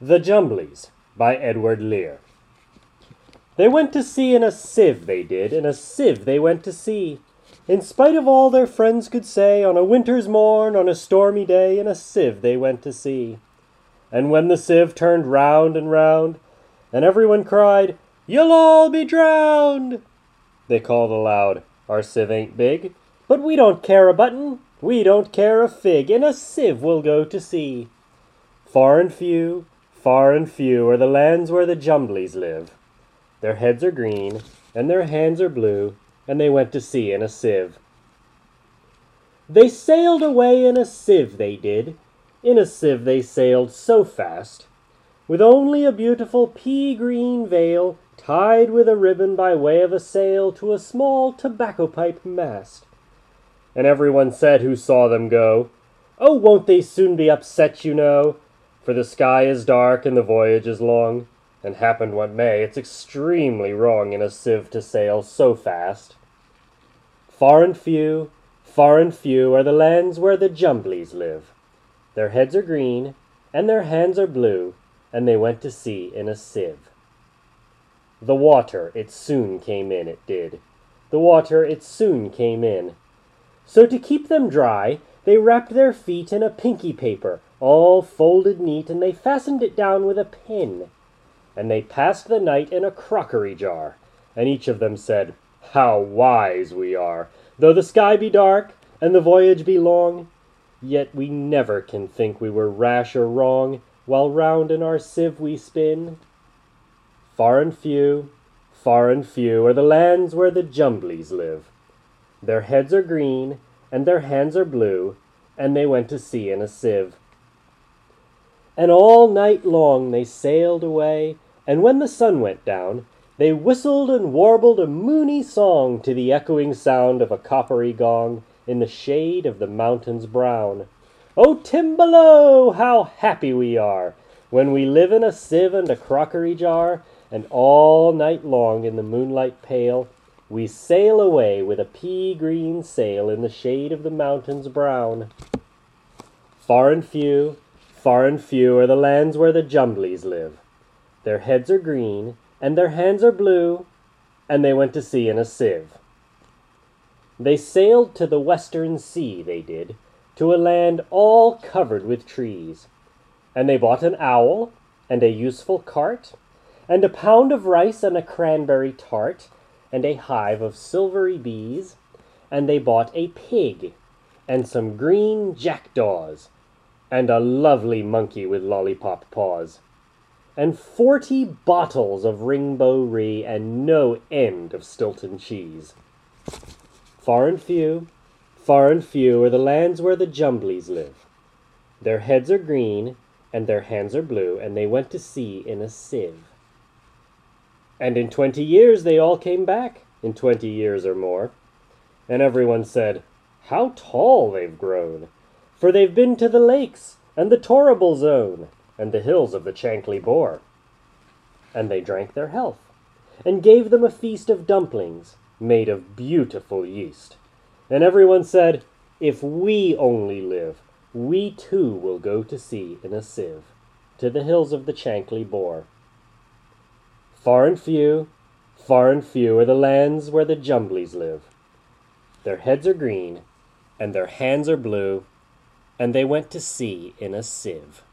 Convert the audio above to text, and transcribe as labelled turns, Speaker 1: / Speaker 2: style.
Speaker 1: The Jumblies by Edward Lear. They went to sea in a sieve, they did, in a sieve they went to sea. In spite of all their friends could say, on a winter's morn, on a stormy day, in a sieve they went to sea. And when the sieve turned round and round, and everyone cried, "You'll all be drowned!" they called aloud, "Our sieve ain't big, but we don't care a button, we don't care a fig, in a sieve we'll go to sea." Far and few are the lands where the Jumblies live. Their heads are green, and their hands are blue, and they went to sea in a sieve. They sailed away in a sieve, they did. In a sieve they sailed so fast, with only a beautiful pea-green veil tied with a ribbon by way of a sail to a small tobacco-pipe mast. And everyone said who saw them go, "Oh, won't they soon be upset, you know? For the sky is dark and the voyage is long, and happen what may, it's extremely wrong in a sieve to sail so fast." Far and few are the lands where the Jumblies live. Their heads are green, and their hands are blue, and they went to sea in a sieve. The water, it soon came in, it did. The water, it soon came in. So to keep them dry, they wrapped their feet in a pinky paper, all folded neat, and they fastened it down with a pin. And they passed the night in a crockery jar, and each of them said, "How wise we are! Though the sky be dark, and the voyage be long, yet we never can think we were rash or wrong, while round in our sieve we spin." Far and few are the lands where the Jumblies live. Their heads are green, and their hands are blue, and they went to sea in a sieve. And all night long they sailed away, and when the sun went down, they whistled and warbled a moony song to the echoing sound of a coppery gong in the shade of the mountains brown. "O Timbalo, how happy we are, when we live in a sieve and a crockery jar, and all night long in the moonlight pale, we sail away with a pea-green sail in the shade of the mountains brown." Far and few are the lands where the Jumblies live. Their heads are green, and their hands are blue, and they went to sea in a sieve. They sailed to the western sea, they did, to a land all covered with trees. And they bought an owl, and a useful cart, and a pound of rice and a cranberry tart, and a hive of silvery bees, and they bought a pig, and some green jackdaws, and a lovely monkey with lollipop paws, and 40 bottles of Ringbo Ree, and no end of Stilton cheese. Far and few are the lands where the Jumblies live. Their heads are green, and their hands are blue, and they went to sea in a sieve. And in 20 years they all came back, in 20 years or more, and everyone said, "How tall they've grown! For they've been to the lakes, and the Torrible Zone, and the hills of the Chankly Bore." And they drank their health, and gave them a feast of dumplings, made of beautiful yeast. And everyone said, "If we only live, we too will go to sea in a sieve, to the hills of the Chankly Bore." Far and few are the lands where the Jumblies live. Their heads are green, and their hands are blue, and they went to sea in a sieve.